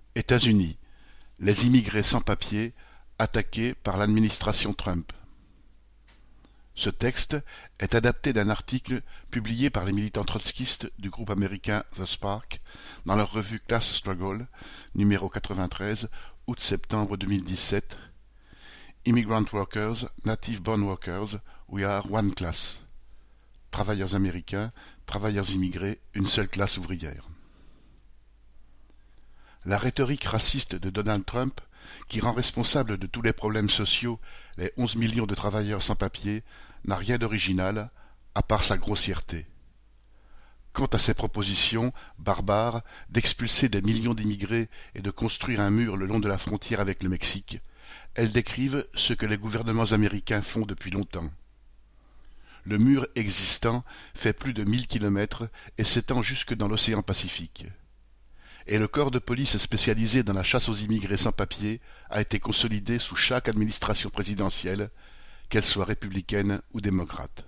États-Unis, les immigrés sans-papiers attaqués par l'administration Trump. Ce texte est adapté d'un article publié par les militants trotskistes du groupe américain The Spark dans leur revue Class Struggle, numéro 93, août-septembre 2017. Immigrant Workers, Native Born Workers, We are one class. Travailleurs américains, travailleurs immigrés, une seule classe ouvrière. La rhétorique raciste de Donald Trump, qui rend responsable de tous les problèmes sociaux les 11 millions de travailleurs sans papier, n'a rien d'original, à part sa grossièreté. Quant à ses propositions, barbares, d'expulser des millions d'immigrés et de construire un mur le long de la frontière avec le Mexique, elles décrivent ce que les gouvernements américains font depuis longtemps. Le mur existant fait plus de 1000 kilomètres et s'étend jusque dans l'océan Pacifique. Et le corps de police spécialisé dans la chasse aux immigrés sans papier a été consolidé sous chaque administration présidentielle, qu'elle soit républicaine ou démocrate.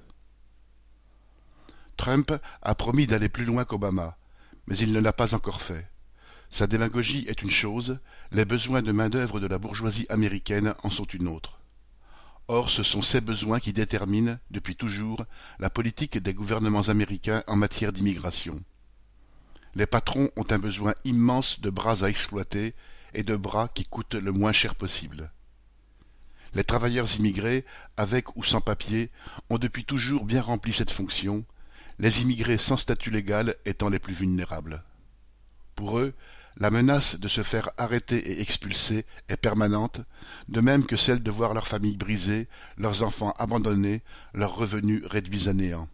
Trump a promis d'aller plus loin qu'Obama, mais il ne l'a pas encore fait. Sa démagogie est une chose, les besoins de main-d'œuvre de la bourgeoisie américaine en sont une autre. Or, ce sont ces besoins qui déterminent, depuis toujours, la politique des gouvernements américains en matière d'immigration. Les patrons ont un besoin immense de bras à exploiter et de bras qui coûtent le moins cher possible. Les travailleurs immigrés, avec ou sans papier, ont depuis toujours bien rempli cette fonction, les immigrés sans statut légal étant les plus vulnérables. Pour eux, la menace de se faire arrêter et expulser est permanente, de même que celle de voir leur famille brisée, leurs enfants abandonnés, leurs revenus réduits à néant.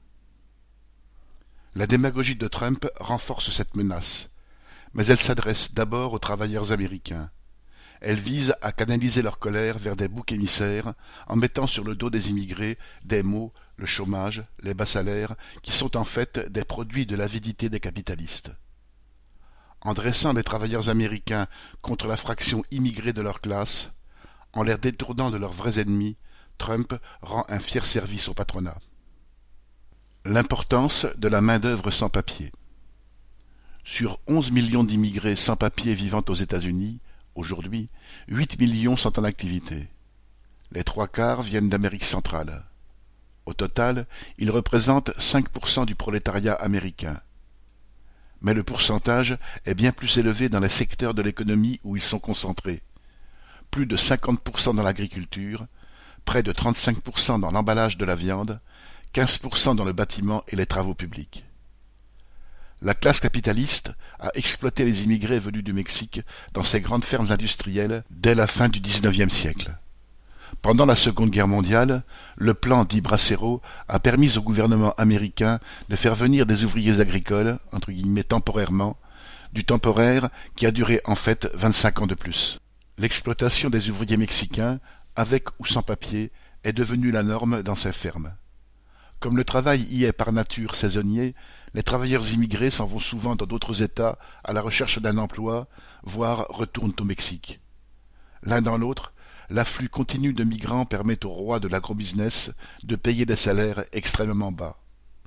La démagogie de Trump renforce cette menace, mais elle s'adresse d'abord aux travailleurs américains. Elle vise à canaliser leur colère vers des boucs émissaires en mettant sur le dos des immigrés des maux, le chômage, les bas salaires, qui sont en fait des produits de l'avidité des capitalistes. En dressant les travailleurs américains contre la fraction immigrée de leur classe, en les détournant de leurs vrais ennemis, Trump rend un fier service au patronat. L'importance de la main-d'œuvre sans papier. Sur 11 millions d'immigrés sans papier vivant aux États-Unis, aujourd'hui, 8 millions sont en activité. Les 3/4 viennent d'Amérique centrale. Au total, ils représentent 5% du prolétariat américain. Mais le pourcentage est bien plus élevé dans les secteurs de l'économie où ils sont concentrés. Plus de 50% dans l'agriculture, près de 35% dans l'emballage de la viande, 15% dans le bâtiment et les travaux publics. La classe capitaliste a exploité les immigrés venus du Mexique dans ses grandes fermes industrielles dès la fin du XIXe siècle. Pendant la Seconde Guerre mondiale, le plan dit Bracero a permis au gouvernement américain de faire venir des ouvriers agricoles, entre guillemets temporairement, du temporaire qui a duré en fait 25 ans de plus. L'exploitation des ouvriers mexicains, avec ou sans papier, est devenue la norme dans ces fermes. Comme le travail y est par nature saisonnier, les travailleurs immigrés s'en vont souvent dans d'autres États à la recherche d'un emploi, voire retournent au Mexique. L'un dans l'autre, l'afflux continu de migrants permet au roi de l'agrobusiness de payer des salaires extrêmement bas.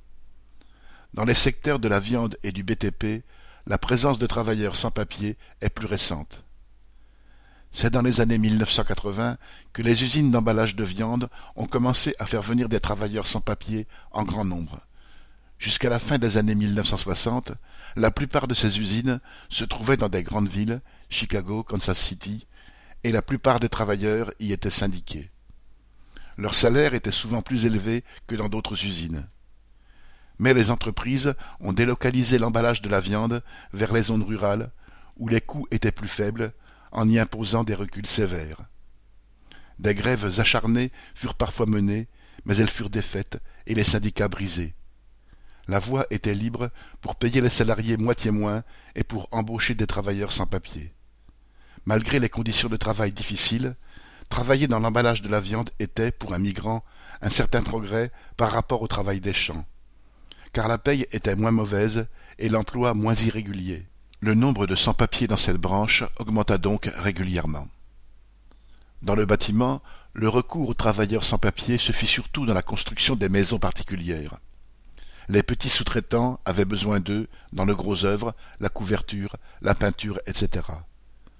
Dans les secteurs de la viande et du BTP, la présence de travailleurs sans papier est plus récente. C'est dans les années 1980 que les usines d'emballage de viande ont commencé à faire venir des travailleurs sans papier en grand nombre. Jusqu'à la fin des années 1960, la plupart de ces usines se trouvaient dans des grandes villes, Chicago, Kansas City, et la plupart des travailleurs y étaient syndiqués. Leurs salaires étaient souvent plus élevés que dans d'autres usines. Mais les entreprises ont délocalisé l'emballage de la viande vers les zones rurales, où les coûts étaient plus faibles, en y imposant des reculs sévères. Des grèves acharnées furent parfois menées, mais elles furent défaites et les syndicats brisés. La voie était libre pour payer les salariés moitié moins et pour embaucher des travailleurs sans papier. Malgré les conditions de travail difficiles, travailler dans l'emballage de la viande était, pour un migrant, un certain progrès par rapport au travail des champs, car la paye était moins mauvaise et l'emploi moins irrégulier. Le nombre de sans-papiers dans cette branche augmenta donc régulièrement. Dans le bâtiment, le recours aux travailleurs sans papiers se fit surtout dans la construction des maisons particulières. Les petits sous-traitants avaient besoin d'eux dans le gros œuvre, la couverture, la peinture, etc.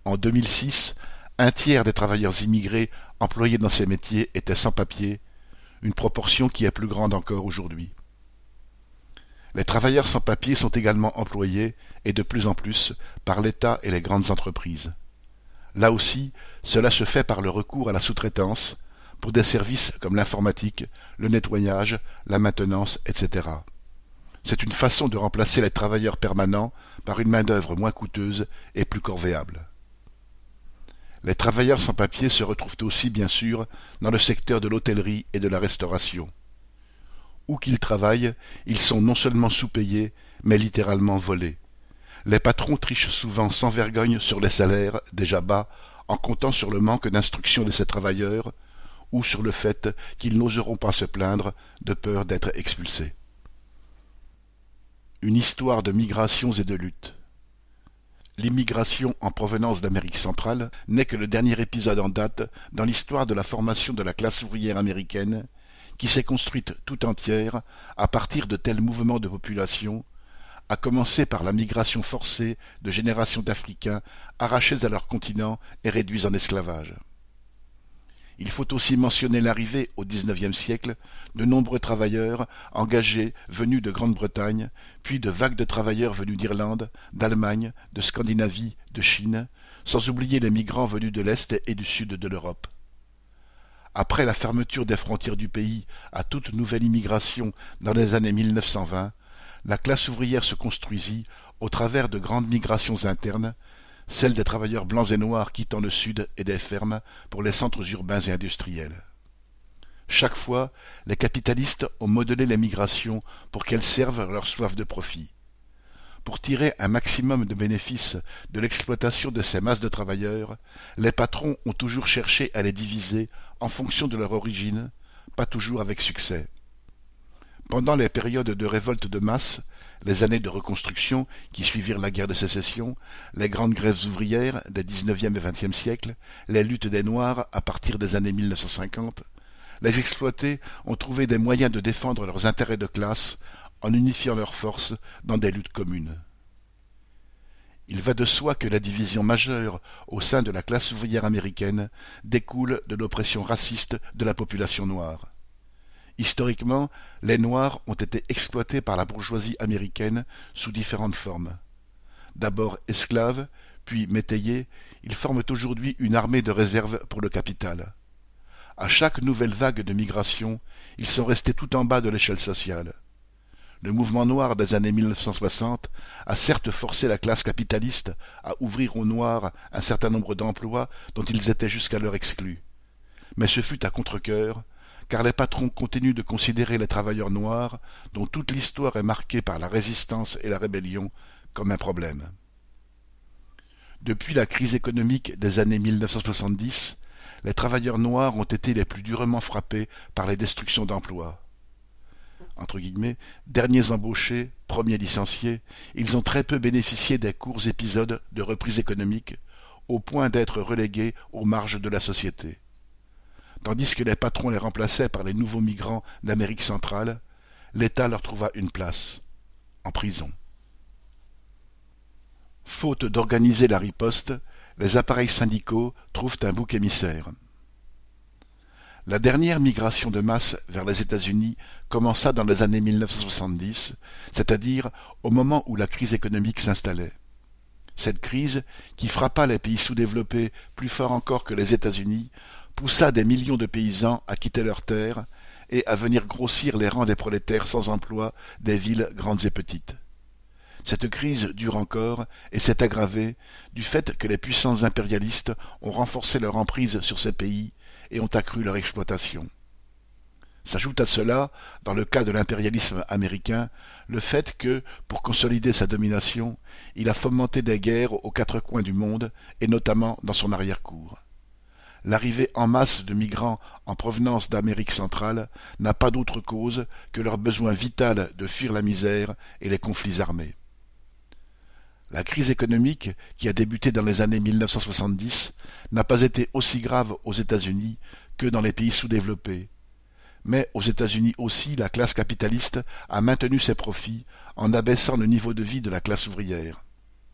En 2006, un tiers des travailleurs immigrés employés dans ces métiers étaient sans papier, une proportion qui est plus grande encore aujourd'hui. Les travailleurs sans papier sont également employés, et de plus en plus, par l'État et les grandes entreprises. Là aussi, cela se fait par le recours à la sous-traitance, pour des services comme l'informatique, le nettoyage, la maintenance, etc. C'est une façon de remplacer les travailleurs permanents par une main-d'œuvre moins coûteuse et plus corvéable. Les travailleurs sans papier se retrouvent aussi, bien sûr, dans le secteur de l'hôtellerie et de la restauration. Où qu'ils travaillent, ils sont non seulement sous-payés, mais littéralement volés. Les patrons trichent souvent sans vergogne sur les salaires, déjà bas, en comptant sur le manque d'instruction de ces travailleurs, ou sur le fait qu'ils n'oseront pas se plaindre de peur d'être expulsés. Une histoire de migrations et de luttes. L'immigration en provenance d'Amérique centrale n'est que le dernier épisode en date dans l'histoire de la formation de la classe ouvrière américaine, qui s'est construite tout entière à partir de tels mouvements de population, à commencer par la migration forcée de générations d'Africains arrachés à leur continent et réduits en esclavage. Il faut aussi mentionner l'arrivée, au XIXe siècle, de nombreux travailleurs engagés venus de Grande-Bretagne, puis de vagues de travailleurs venus d'Irlande, d'Allemagne, de Scandinavie, de Chine, sans oublier les migrants venus de l'Est et du Sud de l'Europe. Après la fermeture des frontières du pays à toute nouvelle immigration dans les années 1920, la classe ouvrière se construisit au travers de grandes migrations internes, celle des travailleurs blancs et noirs quittant le sud et des fermes pour les centres urbains et industriels. Chaque fois, les capitalistes ont modelé les migrations pour qu'elles servent leur soif de profit. Pour tirer un maximum de bénéfices de l'exploitation de ces masses de travailleurs, les patrons ont toujours cherché à les diviser en fonction de leur origine, pas toujours avec succès. Pendant les périodes de révolte de masse, les années de reconstruction qui suivirent la guerre de sécession, les grandes grèves ouvrières des XIXe et XXe siècles, les luttes des Noirs à partir des années 1950, les exploités ont trouvé des moyens de défendre leurs intérêts de classe en unifiant leurs forces dans des luttes communes. Il va de soi que la division majeure au sein de la classe ouvrière américaine découle de l'oppression raciste de la population noire. Historiquement, les Noirs ont été exploités par la bourgeoisie américaine sous différentes formes. D'abord esclaves, puis métayers, ils forment aujourd'hui une armée de réserve pour le capital. À chaque nouvelle vague de migration, ils sont restés tout en bas de l'échelle sociale. Le mouvement noir des années 1960 a certes forcé la classe capitaliste à ouvrir aux Noirs un certain nombre d'emplois dont ils étaient jusqu'alors exclus. Mais ce fut à contre-cœur, car les patrons continuent de considérer les travailleurs noirs, dont toute l'histoire est marquée par la résistance et la rébellion, comme un problème. Depuis la crise économique des années 1970, les travailleurs noirs ont été les plus durement frappés par les destructions d'emplois. Entre guillemets, derniers embauchés, premiers licenciés, ils ont très peu bénéficié des courts épisodes de reprise économique, au point d'être relégués aux marges de la société. Tandis que les patrons les remplaçaient par les nouveaux migrants d'Amérique centrale, l'État leur trouva une place, en prison. Faute d'organiser la riposte, les appareils syndicaux trouvent un bouc émissaire. La dernière migration de masse vers les États-Unis commença dans les années 1970, c'est-à-dire au moment où la crise économique s'installait. Cette crise, qui frappa les pays sous-développés plus fort encore que les États-Unis, poussa des millions de paysans à quitter leurs terres et à venir grossir les rangs des prolétaires sans emploi des villes grandes et petites. Cette crise dure encore et s'est aggravée du fait que les puissances impérialistes ont renforcé leur emprise sur ces pays et ont accru leur exploitation. S'ajoute à cela, dans le cas de l'impérialisme américain, le fait que, pour consolider sa domination, il a fomenté des guerres aux quatre coins du monde et notamment dans son arrière-cour. L'arrivée en masse de migrants en provenance d'Amérique centrale n'a pas d'autre cause que leur besoin vital de fuir la misère et les conflits armés. La crise économique, qui a débuté dans les années 1970, n'a pas été aussi grave aux États-Unis que dans les pays sous-développés. Mais aux États-Unis aussi, la classe capitaliste a maintenu ses profits en abaissant le niveau de vie de la classe ouvrière.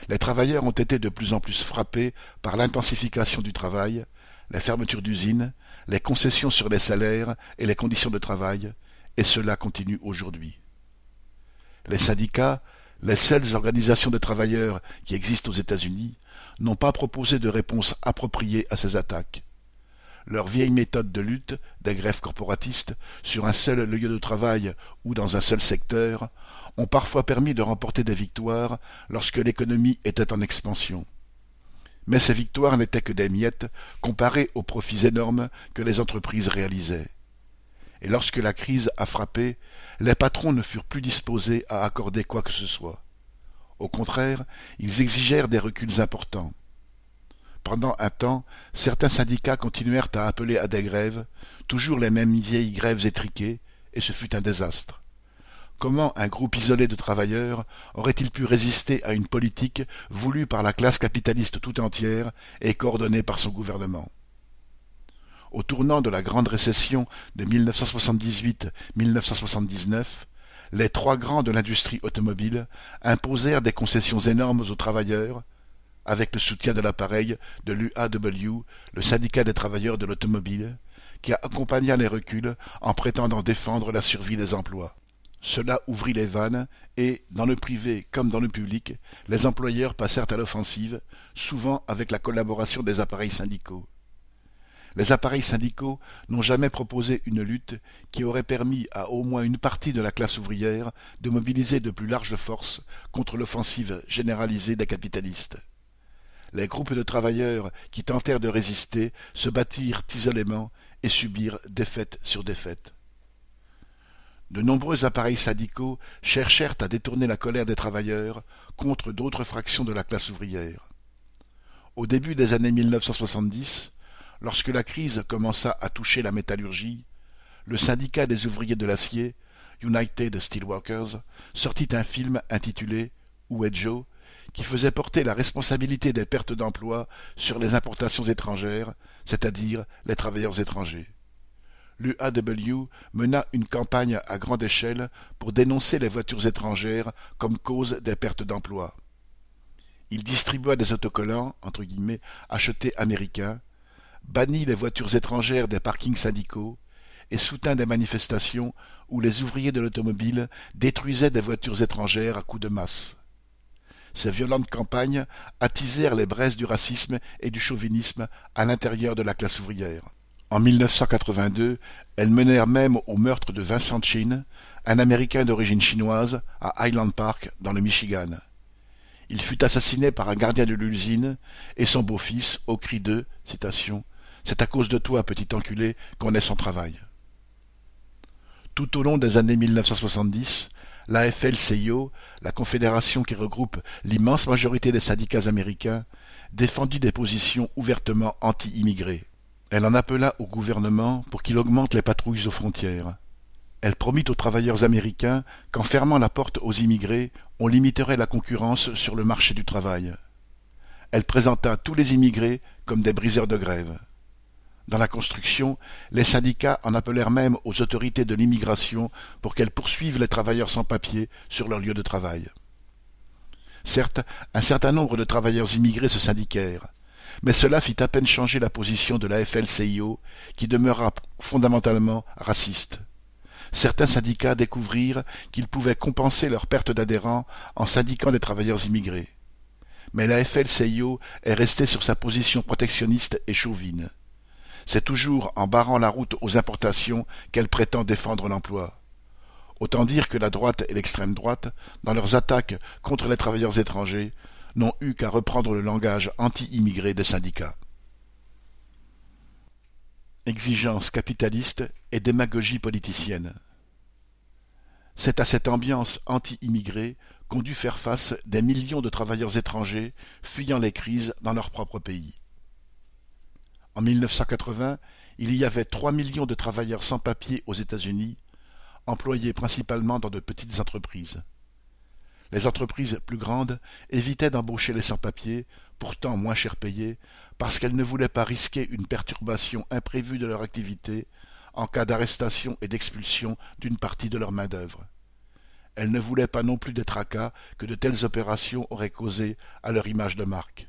Les travailleurs ont été de plus en plus frappés par l'intensification du travail, les fermetures d'usines, les concessions sur les salaires et les conditions de travail, et cela continue aujourd'hui. Les syndicats, les seules organisations de travailleurs qui existent aux États-Unis, n'ont pas proposé de réponse appropriée à ces attaques. Leurs vieilles méthodes de lutte, des grèves corporatistes, sur un seul lieu de travail ou dans un seul secteur, ont parfois permis de remporter des victoires lorsque l'économie était en expansion. Mais ces victoires n'étaient que des miettes comparées aux profits énormes que les entreprises réalisaient. Et lorsque la crise a frappé, les patrons ne furent plus disposés à accorder quoi que ce soit. Au contraire, ils exigèrent des reculs importants. Pendant un temps, certains syndicats continuèrent à appeler à des grèves, toujours les mêmes vieilles grèves étriquées, et ce fut un désastre. Comment un groupe isolé de travailleurs aurait-il pu résister à une politique voulue par la classe capitaliste tout entière et coordonnée par son gouvernement? Au tournant de la grande récession de 1978-1979, les trois grands de l'industrie automobile imposèrent des concessions énormes aux travailleurs, avec le soutien de l'appareil de l'UAW, le syndicat des travailleurs de l'automobile, qui accompagna les reculs en prétendant défendre la survie des emplois. Cela ouvrit les vannes et, dans le privé comme dans le public, les employeurs passèrent à l'offensive, souvent avec la collaboration des appareils syndicaux. Les appareils syndicaux n'ont jamais proposé une lutte qui aurait permis à au moins une partie de la classe ouvrière de mobiliser de plus larges forces contre l'offensive généralisée des capitalistes. Les groupes de travailleurs qui tentèrent de résister se battirent isolément et subirent défaite sur défaite. De nombreux appareils syndicaux cherchèrent à détourner la colère des travailleurs contre d'autres fractions de la classe ouvrière. Au début des années 1970, lorsque la crise commença à toucher la métallurgie, le syndicat des ouvriers de l'acier, United Steelworkers, sortit un film intitulé « Où est Joe ?», qui faisait porter la responsabilité des pertes d'emplois sur les importations étrangères, c'est-à-dire les travailleurs étrangers. L'UAW mena une campagne à grande échelle pour dénoncer les voitures étrangères comme cause des pertes d'emplois. Il distribua des autocollants, entre guillemets, achetés américains, bannit les voitures étrangères des parkings syndicaux et soutint des manifestations où les ouvriers de l'automobile détruisaient des voitures étrangères à coups de masse. Ces violentes campagnes attisèrent les braises du racisme et du chauvinisme à l'intérieur de la classe ouvrière. En 1982, elles menèrent même au meurtre de Vincent Chin, un Américain d'origine chinoise, à Highland Park, dans le Michigan. Il fut assassiné par un gardien de l'usine et son beau-fils, au cri de citation, « C'est à cause de toi, petit enculé, qu'on est sans travail ». Tout au long des années 1970, l'AFL-CIO, la confédération qui regroupe l'immense majorité des syndicats américains, défendit des positions ouvertement anti-immigrés. Elle en appela au gouvernement pour qu'il augmente les patrouilles aux frontières. Elle promit aux travailleurs américains qu'en fermant la porte aux immigrés, on limiterait la concurrence sur le marché du travail. Elle présenta tous les immigrés comme des briseurs de grève. Dans la construction, les syndicats en appelèrent même aux autorités de l'immigration pour qu'elles poursuivent les travailleurs sans papier sur leur lieu de travail. Certes, un certain nombre de travailleurs immigrés se syndiquèrent, mais cela fit à peine changer la position de l'AFL-CIO, qui demeura fondamentalement raciste. Certains syndicats découvrirent qu'ils pouvaient compenser leur perte d'adhérents en syndiquant des travailleurs immigrés. Mais l'AFL-CIO est restée sur sa position protectionniste et chauvine. C'est toujours en barrant la route aux importations qu'elle prétend défendre l'emploi. Autant dire que la droite et l'extrême droite, dans leurs attaques contre les travailleurs étrangers, n'ont eu qu'à reprendre le langage anti-immigré des syndicats. Exigence capitaliste et démagogie politicienne. C'est à cette ambiance anti-immigrée qu'ont dû faire face des millions de travailleurs étrangers fuyant les crises dans leur propre pays. En 1980, il y avait 3 millions de travailleurs sans papier aux États-Unis, employés principalement dans de petites entreprises. Les entreprises plus grandes évitaient d'embaucher les sans-papiers, pourtant moins cher payés, parce qu'elles ne voulaient pas risquer une perturbation imprévue de leur activité en cas d'arrestation et d'expulsion d'une partie de leur main-d'œuvre. Elle ne voulait pas non plus des tracas que de telles opérations auraient causés à leur image de marque.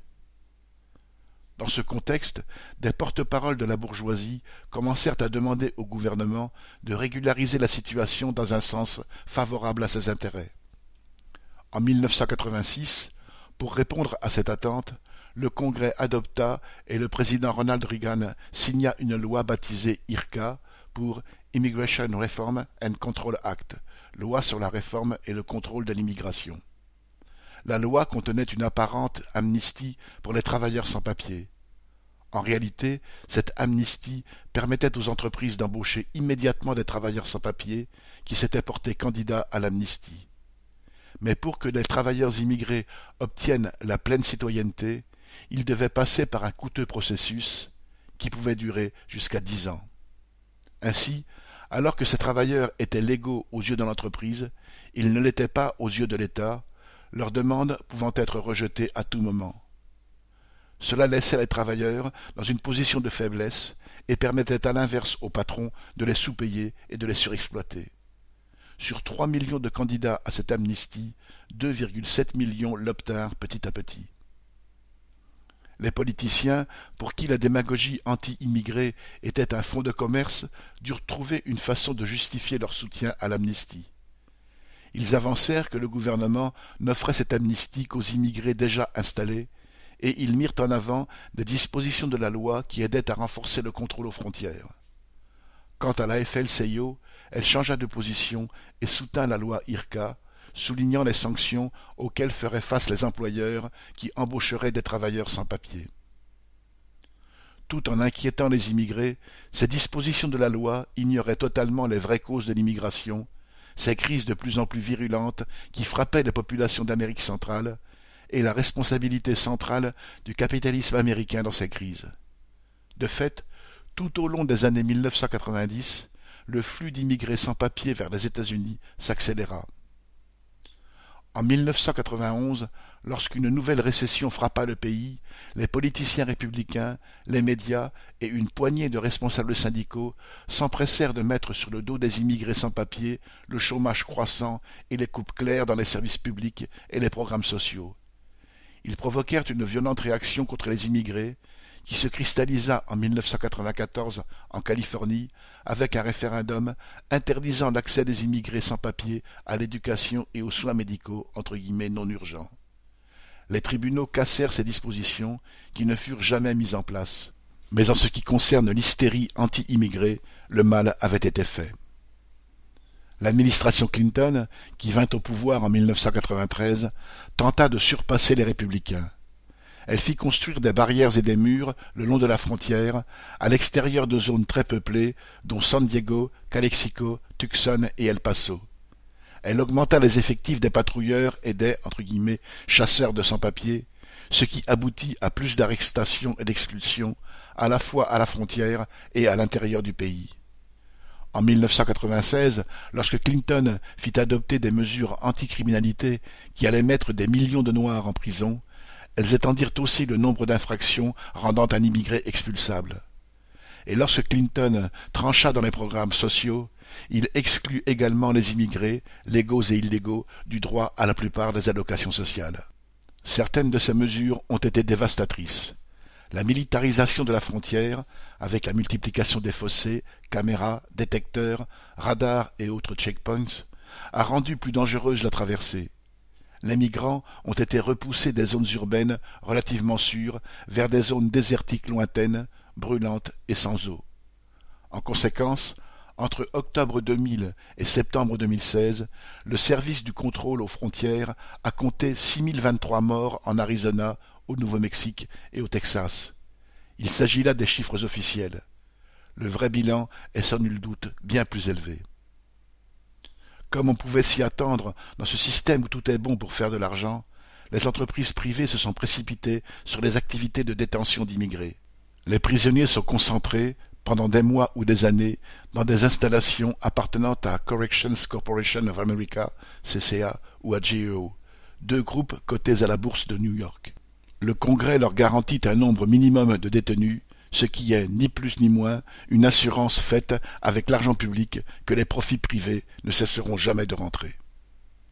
Dans ce contexte, des porte-paroles de la bourgeoisie commencèrent à demander au gouvernement de régulariser la situation dans un sens favorable à ses intérêts. En 1986, pour répondre à cette attente, le Congrès adopta et le président Ronald Reagan signa une loi baptisée IRCA pour Immigration Reform and Control Act, loi sur la réforme et le contrôle de l'immigration. La loi contenait une apparente amnistie pour les travailleurs sans papier. En réalité, cette amnistie permettait aux entreprises d'embaucher immédiatement des travailleurs sans papier qui s'étaient portés candidats à l'amnistie. Mais pour que les travailleurs immigrés obtiennent la pleine citoyenneté, ils devaient passer par un coûteux processus qui pouvait durer jusqu'à 10 ans. Ainsi, alors que ces travailleurs étaient légaux aux yeux de l'entreprise, ils ne l'étaient pas aux yeux de l'État, leurs demandes pouvant être rejetées à tout moment. Cela laissait les travailleurs dans une position de faiblesse et permettait à l'inverse aux patrons de les sous-payer et de les surexploiter. Sur 3 millions de candidats à cette amnistie, 2,7 millions l'obtinrent petit à petit. Les politiciens, pour qui la démagogie anti-immigrée était un fonds de commerce, durent trouver une façon de justifier leur soutien à l'amnistie. Ils avancèrent que le gouvernement n'offrait cette amnistie qu'aux immigrés déjà installés, et ils mirent en avant des dispositions de la loi qui aidaient à renforcer le contrôle aux frontières. Quant à la AFL-CIO, elle changea de position et soutint la loi IRCA, soulignant les sanctions auxquelles feraient face les employeurs qui embaucheraient des travailleurs sans papier. Tout en inquiétant les immigrés, ces dispositions de la loi ignoraient totalement les vraies causes de l'immigration, ces crises de plus en plus virulentes qui frappaient les populations d'Amérique centrale, et la responsabilité centrale du capitalisme américain dans ces crises. De fait, tout au long des années 1990, le flux d'immigrés sans papier vers les États-Unis s'accéléra. En 1991, lorsqu'une nouvelle récession frappa le pays, les politiciens républicains, les médias et une poignée de responsables syndicaux s'empressèrent de mettre sur le dos des immigrés sans papier le chômage croissant et les coupes claires dans les services publics et les programmes sociaux. Ils provoquèrent une violente réaction contre les immigrés, qui se cristallisa en 1994 en Californie avec un référendum interdisant l'accès des immigrés sans papier à l'éducation et aux soins médicaux « non urgents ». Les tribunaux cassèrent ces dispositions qui ne furent jamais mises en place. Mais en ce qui concerne l'hystérie anti-immigrée, le mal avait été fait. L'administration Clinton, qui vint au pouvoir en 1993, tenta de surpasser les républicains. Elle fit construire des barrières et des murs le long de la frontière, à l'extérieur de zones très peuplées, dont San Diego, Calexico, Tucson et El Paso. Elle augmenta les effectifs des patrouilleurs et des « chasseurs de sans-papiers », ce qui aboutit à plus d'arrestations et d'expulsions, à la fois à la frontière et à l'intérieur du pays. En 1996, lorsque Clinton fit adopter des mesures anticriminalité qui allaient mettre des millions de Noirs en prison, elles étendirent aussi le nombre d'infractions rendant un immigré expulsable. Et lorsque Clinton trancha dans les programmes sociaux, il exclut également les immigrés, légaux et illégaux, du droit à la plupart des allocations sociales. Certaines de ces mesures ont été dévastatrices. La militarisation de la frontière, avec la multiplication des fossés, caméras, détecteurs, radars et autres checkpoints, a rendu plus dangereuse la traversée. Les migrants ont été repoussés des zones urbaines relativement sûres vers des zones désertiques lointaines, brûlantes et sans eau. En conséquence, entre octobre 2000 et septembre 2016, le service du contrôle aux frontières a compté 6023 morts en Arizona, au Nouveau-Mexique et au Texas. Il s'agit là des chiffres officiels. Le vrai bilan est sans nul doute bien plus élevé. Comme on pouvait s'y attendre dans ce système où tout est bon pour faire de l'argent, les entreprises privées se sont précipitées sur les activités de détention d'immigrés. Les prisonniers sont concentrés, pendant des mois ou des années, dans des installations appartenant à Corrections Corporation of America, CCA, ou à GEO, deux groupes cotés à la bourse de New York. Le Congrès leur garantit un nombre minimum de détenus, ce qui est, ni plus ni moins, une assurance faite avec l'argent public que les profits privés ne cesseront jamais de rentrer.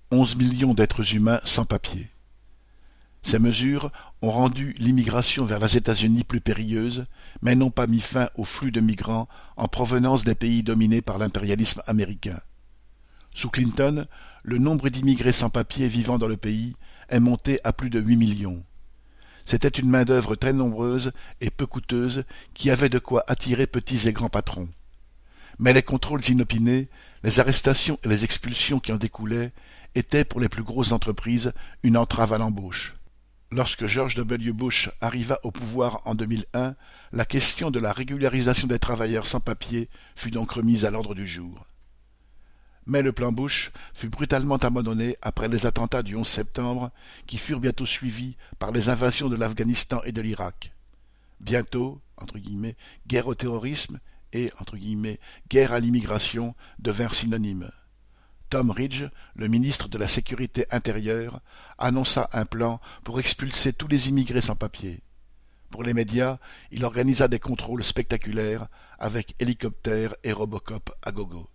11 millions d'êtres humains sans papier. Ces mesures ont rendu l'immigration vers les États-Unis plus périlleuse, mais n'ont pas mis fin au flux de migrants en provenance des pays dominés par l'impérialisme américain. Sous Clinton, le nombre d'immigrés sans papier vivant dans le pays est monté à plus de 8 millions. C'était une main-d'œuvre très nombreuse et peu coûteuse qui avait de quoi attirer petits et grands patrons. Mais les contrôles inopinés, les arrestations et les expulsions qui en découlaient étaient pour les plus grosses entreprises une entrave à l'embauche. Lorsque George W. Bush arriva au pouvoir en 2001, la question de la régularisation des travailleurs sans papier fut donc remise à l'ordre du jour. Mais le plan Bush fut brutalement abandonné après les attentats du 11 septembre qui furent bientôt suivis par les invasions de l'Afghanistan et de l'Irak. Bientôt, entre guillemets, guerre au terrorisme et, entre guillemets, guerre à l'immigration devinrent synonymes. Tom Ridge, le ministre de la Sécurité intérieure, annonça un plan pour expulser tous les immigrés sans papier. Pour les médias, il organisa des contrôles spectaculaires avec hélicoptères et Robocop à gogo.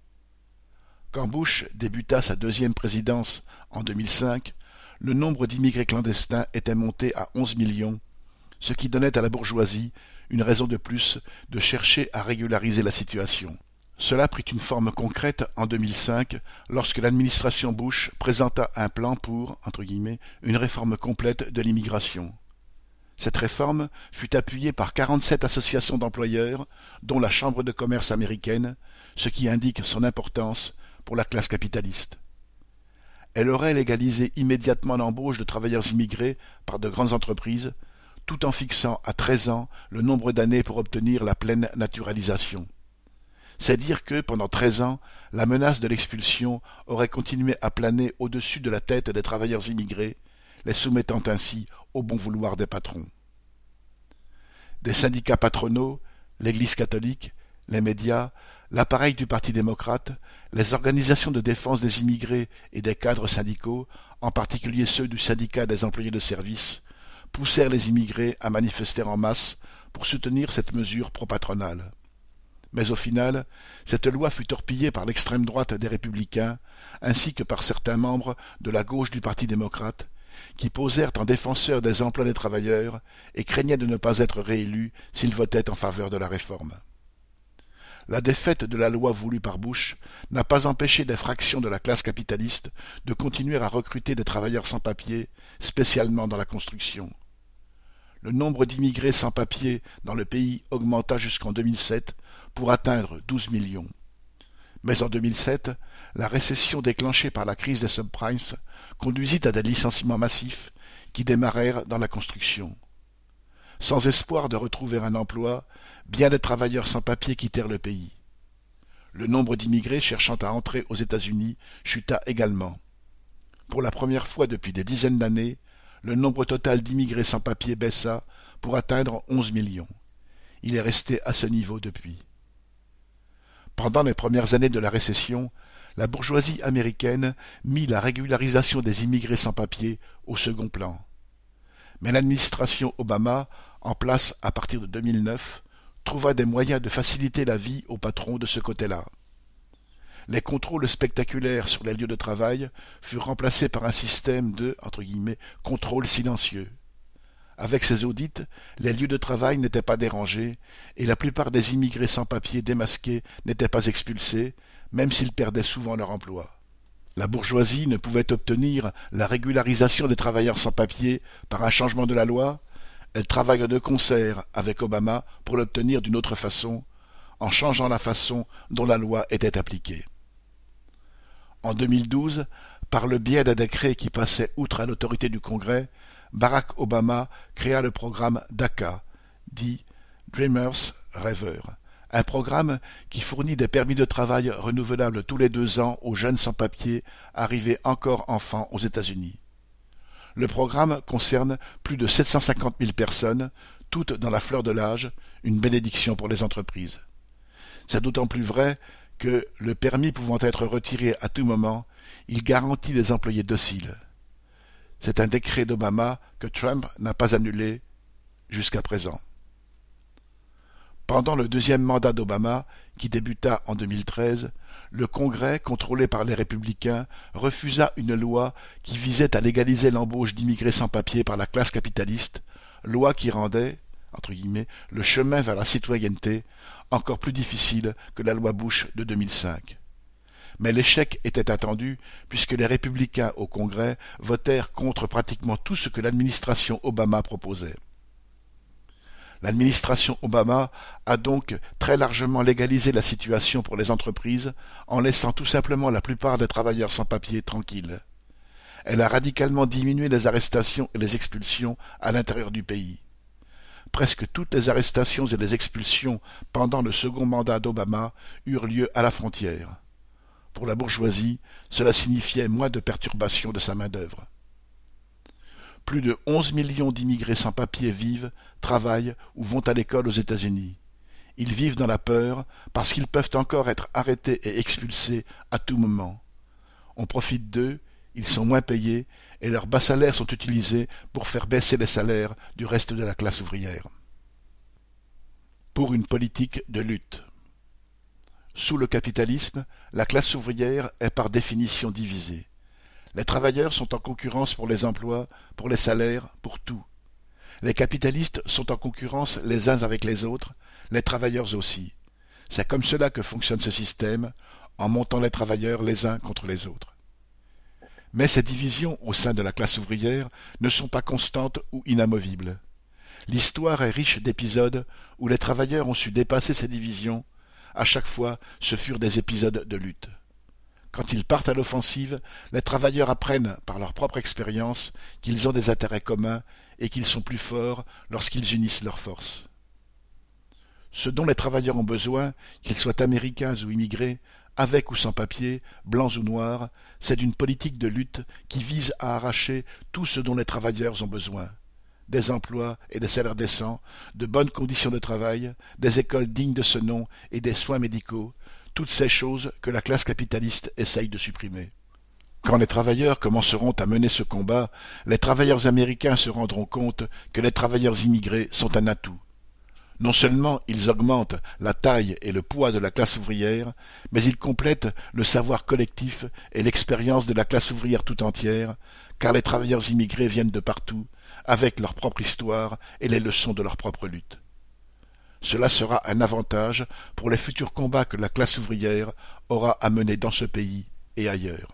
Quand Bush débuta sa deuxième présidence en 2005, le nombre d'immigrés clandestins était monté à 11 millions, ce qui donnait à la bourgeoisie une raison de plus de chercher à régulariser la situation. Cela prit une forme concrète en 2005 lorsque l'administration Bush présenta un plan pour, entre guillemets, une réforme complète de l'immigration. Cette réforme fut appuyée par 47 associations d'employeurs, dont la Chambre de commerce américaine, ce qui indique son importance pour la classe capitaliste. Elle aurait légalisé immédiatement l'embauche de travailleurs immigrés par de grandes entreprises, tout en fixant à 13 ans le nombre d'années pour obtenir la pleine naturalisation. C'est dire que, pendant 13 ans, la menace de l'expulsion aurait continué à planer au-dessus de la tête des travailleurs immigrés, les soumettant ainsi au bon vouloir des patrons. Des syndicats patronaux, l'Église catholique, les médias, l'appareil du Parti démocrate, les organisations de défense des immigrés et des cadres syndicaux, en particulier ceux du syndicat des employés de service, poussèrent les immigrés à manifester en masse pour soutenir cette mesure pro-patronale. Mais au final, cette loi fut torpillée par l'extrême droite des Républicains, ainsi que par certains membres de la gauche du Parti démocrate, qui posèrent en défenseurs des emplois des travailleurs et craignaient de ne pas être réélus s'ils votaient en faveur de la réforme. La défaite de la loi voulue par Bush n'a pas empêché des fractions de la classe capitaliste de continuer à recruter des travailleurs sans papier, spécialement dans la construction. Le nombre d'immigrés sans papier dans le pays augmenta jusqu'en 2007 pour atteindre 12 millions. Mais en 2007, la récession déclenchée par la crise des subprimes conduisit à des licenciements massifs qui démarrèrent dans la construction. Sans espoir de retrouver un emploi, bien des travailleurs sans papier quittèrent le pays. Le nombre d'immigrés cherchant à entrer aux États-Unis chuta également. Pour la première fois depuis des dizaines d'années, le nombre total d'immigrés sans papier baissa pour atteindre 11 millions. Il est resté à ce niveau depuis. Pendant les premières années de la récession, la bourgeoisie américaine mit la régularisation des immigrés sans papier au second plan. Mais l'administration Obama, en place à partir de 2009, trouva des moyens de faciliter la vie aux patrons de ce côté-là. Les contrôles spectaculaires sur les lieux de travail furent remplacés par un système de, entre guillemets, contrôle silencieux. Avec ces audits, les lieux de travail n'étaient pas dérangés et la plupart des immigrés sans papier démasqués n'étaient pas expulsés, même s'ils perdaient souvent leur emploi. La bourgeoisie ne pouvait obtenir la régularisation des travailleurs sans papier par un changement de la loi. Elle travailla de concert avec Obama pour l'obtenir d'une autre façon, en changeant la façon dont la loi était appliquée. En 2012, par le biais d'un décret qui passait outre à l'autorité du Congrès, Barack Obama créa le programme DACA, dit Dreamers Rêveurs, un programme qui fournit des permis de travail renouvelables tous les 2 ans aux jeunes sans-papiers arrivés encore enfants aux États-Unis. Le programme concerne plus de 750 000 personnes, toutes dans la fleur de l'âge, une bénédiction pour les entreprises. C'est d'autant plus vrai que, le permis pouvant être retiré à tout moment, il garantit des employés dociles. C'est un décret d'Obama que Trump n'a pas annulé jusqu'à présent. Pendant le deuxième mandat d'Obama, qui débuta en 2013, le Congrès, contrôlé par les Républicains, refusa une loi qui visait à légaliser l'embauche d'immigrés sans papier par la classe capitaliste, loi qui rendait, entre guillemets, le chemin vers la citoyenneté encore plus difficile que la loi Bush de 2005. Mais l'échec était attendu puisque les républicains au Congrès votèrent contre pratiquement tout ce que l'administration Obama proposait. L'administration Obama a donc très largement légalisé la situation pour les entreprises en laissant tout simplement la plupart des travailleurs sans papier tranquilles. Elle a radicalement diminué les arrestations et les expulsions à l'intérieur du pays. Presque toutes les arrestations et les expulsions pendant le second mandat d'Obama eurent lieu à la frontière. Pour la bourgeoisie, cela signifiait moins de perturbations de sa main-d'œuvre. Plus de 11 millions d'immigrés sans papier vivent, travaillent ou vont à l'école aux États-Unis. Ils vivent dans la peur parce qu'ils peuvent encore être arrêtés et expulsés à tout moment. On profite d'eux, ils sont moins payés et leurs bas salaires sont utilisés pour faire baisser les salaires du reste de la classe ouvrière. Pour une politique de lutte. Sous le capitalisme, la classe ouvrière est par définition divisée. Les travailleurs sont en concurrence pour les emplois, pour les salaires, pour tout. Les capitalistes sont en concurrence les uns avec les autres, les travailleurs aussi. C'est comme cela que fonctionne ce système, en montant les travailleurs les uns contre les autres. Mais ces divisions au sein de la classe ouvrière ne sont pas constantes ou inamovibles. L'histoire est riche d'épisodes où les travailleurs ont su dépasser ces divisions. À chaque fois, ce furent des épisodes de lutte. Quand ils partent à l'offensive, les travailleurs apprennent par leur propre expérience qu'ils ont des intérêts communs et qu'ils sont plus forts lorsqu'ils unissent leurs forces. Ce dont les travailleurs ont besoin, qu'ils soient américains ou immigrés, avec ou sans papier, blancs ou noirs, c'est d'une politique de lutte qui vise à arracher tout ce dont les travailleurs ont besoin. Des emplois et des salaires décents, de bonnes conditions de travail, des écoles dignes de ce nom et des soins médicaux, toutes ces choses que la classe capitaliste essaye de supprimer. Quand les travailleurs commenceront à mener ce combat, les travailleurs américains se rendront compte que les travailleurs immigrés sont un atout. Non seulement ils augmentent la taille et le poids de la classe ouvrière, mais ils complètent le savoir collectif et l'expérience de la classe ouvrière tout entière, car les travailleurs immigrés viennent de partout, avec leur propre histoire et les leçons de leur propre lutte. Cela sera un avantage pour les futurs combats que la classe ouvrière aura à mener dans ce pays et ailleurs.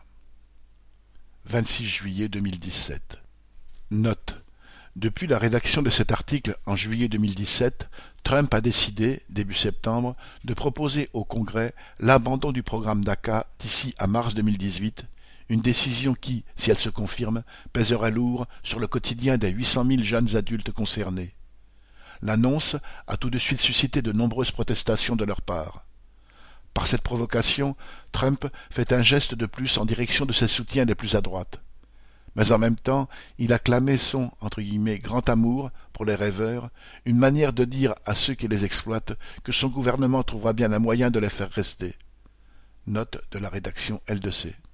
26 juillet 2017. Note. Depuis la rédaction de cet article en juillet 2017, Trump a décidé, début septembre, de proposer au Congrès l'abandon du programme DACA d'ici à mars 2018, une décision qui, si elle se confirme, pèsera lourd sur le quotidien des 800 000 jeunes adultes concernés. L'annonce a tout de suite suscité de nombreuses protestations de leur part. Par cette provocation, Trump fait un geste de plus en direction de ses soutiens les plus à droite. Mais en même temps, il a clamé son entre guillemets, « grand amour » pour les rêveurs, une manière de dire à ceux qui les exploitent que son gouvernement trouvera bien un moyen de les faire rester. Note de la rédaction L2C.